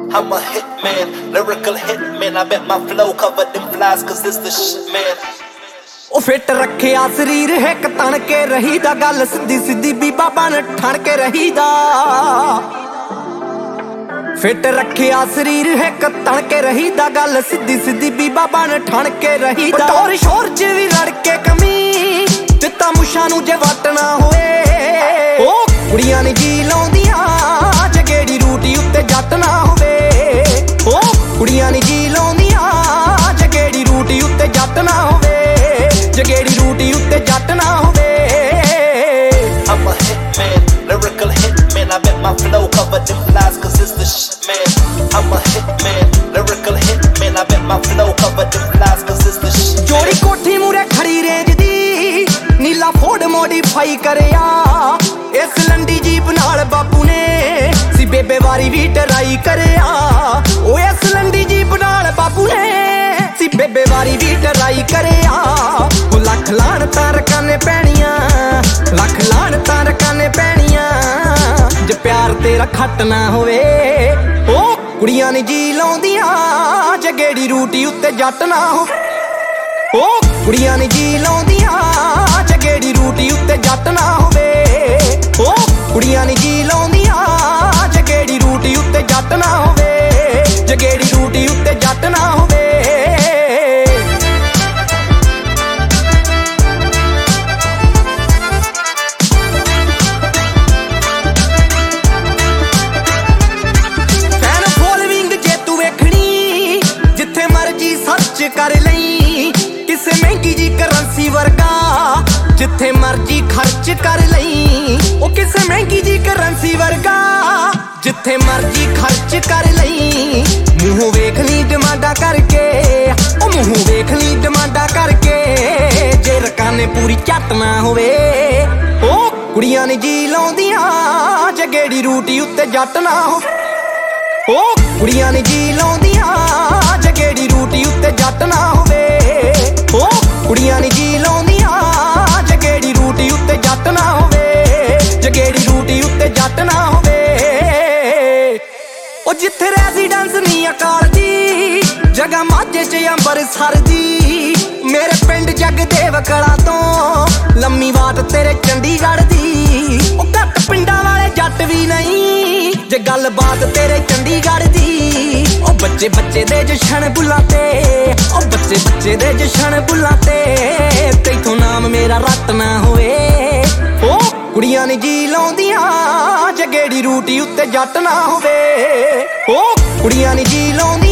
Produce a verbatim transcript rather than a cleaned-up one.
I'm a hitman, lyrical hitman. I bet my flow covered them flies cause it's the shit man. ਉਹ fit ਰੱਖਿਆ ਸਰੀਰ ਹਿੱਕ ਤਣ ਕੇ ਰਹੀਦਾ, ਗੱਲ ਸਿੱਧੀ ਸਿੱਧੀ ਬੀਬਾ ਬਣ ਠਣ ਕੇ ਰਹੀਦਾ। ਫਿੱਟ ਰੱਖਿਆ ਸਰੀਰ ਹਿੱਕ ਤਣ ਕੇ ਰਹੀਦਾ, ਗੱਲ ਸਿੱਧੀ ਸਿੱਧੀ ਬੀਬਾ ਬਣ ਠਣ ਕੇ ਰਹੀਦਾ। ਟੋਰ ਸ਼ੋਰ ਚ ਵੀ ਲੜ ਕੇ ਕਮੀ, ਚਿੱਟਾ ਮੁੱਛਾਂ ਨੂੰ ਜੇ ਵੱਟ ਨਾ ਹੋਵੇ। ਉਹ ਕੁੜੀਆਂ ਨੀ ਜੀ ਲਾਉਂਦੀਆਂ ਜਗੇੜੀ ਰੂਟੀ ਉੱਤੇ ਜੱਟ ਨਾ ਹੋਵੇ। ਉਹ ਕੁੜੀਆਂ ਨੀ ਜੀ ਲਾਉਂਦੀਆਂ ਜਗੇੜੀ ਰੂਟੀ ਉੱਤੇ ਜੱਟ ਨਾ ਹੋਵੇ। ਜਗੇੜੀ ਰੂਟੀ ਉੱਤੇ ਜੱਟ ਨਾ ਹੋਵੇ। I'm a hitman, lyrical hitman. I bet my flow covered them flies cause it's the shit man. I'm a hitman, lyrical hitman. I bet my flow covered them flies cause it's the shit man. ਜੋੜੀ ਕੋਠੀ ਮੂਰੇ ਖੜੀ range ਦੀ, ਨੀਲਾ Ford modify ਕਰਿਆ। ਇਸ ਲੰਡੀ jeep ਨਾਲ ਬਾਪੂ ਨੇ ਸੀ ਬੇਬੇ ਵਾਰੀ ਵੀ ਟਰਾਈ ਕਰਿਆ। ਉਹ ਇਸ ਲੰਡੀ ਜੀਪ ਨਾਲ ਬਾਪੂ ਨੇ ਸੀ ਬੇਬੇ ਵਾਰੀ ਵੀ ਟਰਾਈ ਕਰਿਆ। ਉਹ ਲੱਖ ਲਾਣ ਤਾਂ ਰਕਾਨੇ ਪੈਣੀਆਂ, ਲੱਖ ਲਾਣ ਤਾਂ ਰਕਾਨੇ ਪੈਣੀਆਂ, ਜੇ ਪਿਆਰ ਤੇਰਾ ਖੱਟ ਨਾ ਹੋਵੇ। ਉਹ ਕੁੜੀਆਂ ਨੀ ਜੀ ਲਾਉਂਦੀਆਂ ਜਗੇੜੀ ਰੂਟੀ ਉੱਤੇ ਜੱਟ ਨਾ ਹੋਵੇ। ਉਹ ਕੁੜੀਆਂ ਨੀ ਜੀ ਲਾਉਂਦੀਆਂ ਜਗੇੜੀ ਰੂਟੀ ਉੱਤੇ ਜੱਟ ਨਾ ਹੋਵੇ। ਉਹ ਕੁੜੀਆਂ ਨੀ ਜੀ ਲਾਉਂਦੀਆਂ ਜਗੇੜੀ ਰੂਟੀ ਉੱਤੇ ਜੱਟ ਨਾ ਹੋਵੇ। ਜਗੇੜੀ ਰੂਟੀ ਉੱਤੇ ਜੱਟ ਨਾ ਹੋਵੇ। ਫੈਨ ਫੋਲੋਇੰਗ ਜੇ ਤੂੰ ਵੇਖਣੀ ਜਿੱਥੇ ਮਰਜੀ ਸਰਚ ਕਰ ਲਈ, ਕਿਸੇ ਮਹਿੰਗੀ ਜੀ ਕਰੰਸੀ ਵਰਗਾ ਜਿੱਥੇ ਮਰਜੀ ਖਰਚ ਕਰ ਲਈ। ਉਹ ਕਿਸੇ ਮਹਿੰਗੀ ਜੀ ਕਰੰਸੀ ਵਰਗਾ ਜਿੱਥੇ ਮਰਜੀ ਖਰਚ ਕਰ ਲਈ। ਮੂੰਹੋਂ ਵੇਖ ਲਈ ਡਿਮਾਂਡਾ ਕਰਕੇ, ਉਹ ਮੂੰਹੋਂ ਵੇਖ ਲਈ ਡਿਮਾਂਡਾ ਕਰਕੇ, ਜੇ ਰਕਾਨੇ ਪੂਰੀ ਝੱਟ ਨਾ ਹੋਵੇ। ਉਹ ਕੁੜੀਆਂ ਨੀ ਜੀ ਲਾਉਂਦੀਆਂ ਜਗੇੜੀ ਰੂਟੀ ਉੱਤੇ ਜੱਟ ਨਾ ਹੋਵੇ। ਉਹ ਕੁੜੀਆਂ ਨੀ ਜੀ ਲਾਉਂਦੀਆਂ ਜਗੇੜੀ ਰੂਟੀ ਉੱਤੇ ਜੱਟ ਨਾ ਹੋਵੇ। ਉਹ ਕੁੜੀਆਂ ਨੀ ਜੀ ਲਾਉਂਦੀਆਂ ਜਗੇੜੀ ਰੂਟੀ ਉੱਤੇ ਜੱਟ ਨਾ ਹੋਵੇ। ਜਗੇੜੀ ਰੂਟੀ ਉੱਤੇ ਜੱਟ ਨਾ ਹੋਵੇ। ਉਹ ਜਿੱਥੇ ਰੈਜ਼ੀਡੈਂਸ ਨੀ ਅਕਾਲ ਦੀ, ਜਗ੍ਹਾ ਮਾਝੇ ਚ ਅੰਬਰਸਰ ਦੀ। ਮੇਰੇ ਪਿੰਡ ਜਗਦੇਵ ਕਲਾਂ ਤੋਂ ਲੰਮੀ ਬਾਤ ਤੇਰੇ ਚੰਡੀਗੜ੍ਹ ਦੀ। ਉਹ ਘੱਟ ਪਿੰਡਾਂ ਵਾਲੇ ਜੱਟ ਵੀ ਨਹੀਂ ਜੇ ਗੱਲਬਾਤ ਤੇਰੇ ਚੰਡੀਗੜ੍ਹ ਦੀ। ਉਹ ਬੱਚੇ ਬੱਚੇ ਦੇ ਜਸ਼ਨ ਬੁੱਲਾਂ ਤੇ, ਉਹ ਬੱਚੇ ਬੱਚੇ ਦੇ ਜਸ਼ਨ ਬੁੱਲਾਂ ਤੇ, ਤੈਥੋਂ ਨਾਮ ਮੇਰਾ ਰੱਟ ਨਾ ਹੋਵੇ। ਉਹ ਕੁੜੀਆਂ ਨੀ ਜੀ ਲਾਉਂਦੀਆਂ ਜਗੇੜੀ ਰੂਟੀ ਉੱਤੇ ਜੱਟ ਨਾ ਹੋਵੇ। ਉਹ ਕੁੜੀਆਂ ਨੀ ਜੀ ਲਾਉਂਦੀਆਂ